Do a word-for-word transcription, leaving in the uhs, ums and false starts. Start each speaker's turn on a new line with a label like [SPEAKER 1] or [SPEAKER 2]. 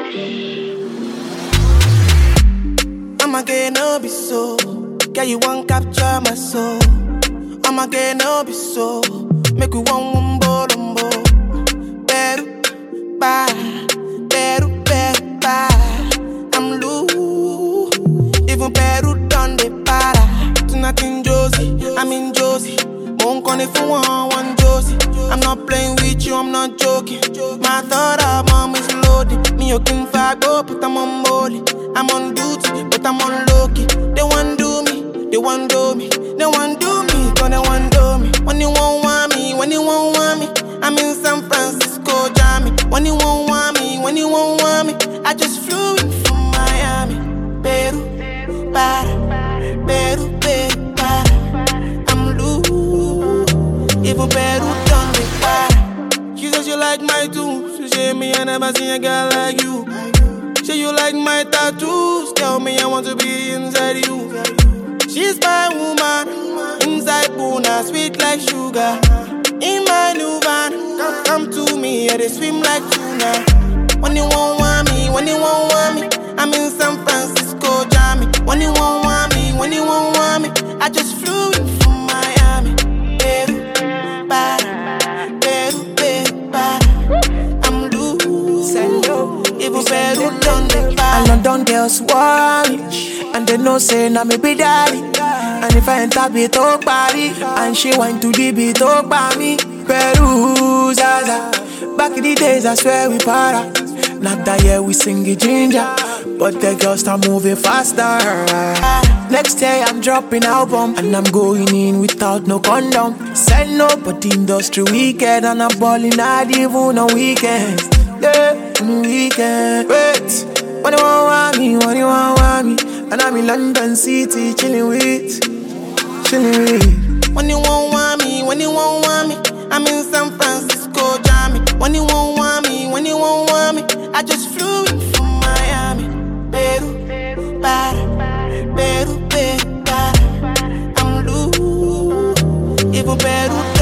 [SPEAKER 1] I'ma get no be so. Girl, you won't capture my soul. I'ma get no be so. Make we one one bolombo. Beru, ba, beru, beru, ba. I'm loose. Even Peru done the para. Tonight in Josie, I'm in Josie. Won't call if you want one Josie. I'm not playing with you, I'm not joking. My thought of mom is loaded. Me, you can fight, go, but I'm on molly. I'm on duty, but I'm on low-key. They want do me, they want do me. They want do me, cause they want do me. When you won't want me, when you won't want me, I'm in San Francisco, Jammy. When you won't want me, when you won't want me, I just flew in from Miami. Peru, para, Peru, Peru, para. I'm loose, even Peru done me para. She says you like my tunes. She say me I never seen a girl like you. Say you like my tattoos. Tell me I want to be inside you. She's my woman. Inside Puna, sweet like sugar. In my new van, come, come to me, yeah, they swim like tuna. When you won't want me, when you won't want me, I'm in San Francisco, Jammy. When you won't want me, when you won't want me, I just flew in from Miami. Peru, para, Peru, Peru, para. I'm loose. Even Peru done the para.
[SPEAKER 2] And London girls want me, and they know say na me be daddy. And if I enter beat talk body, and she went to the beat talk by me. Peru, Zaza. Back in the days I swear we para. Not that year we sing it ginger, but the girls start moving faster. Next day I'm dropping album, and I'm going in without no condom. Send nobody industry weekend, and I'm balling out even on weekends. Yeah, on the weekend. Wait, when you want me, when you want me, and I'm in London City chilling with, chilling with.
[SPEAKER 1] When you won't want me, when you won't want me, I'm in San Francisco, Jammy. When you won't want me, when you won't want me, I just flew in from Miami. Peru, para, Peru, Peru, para. I'm loose, even Peru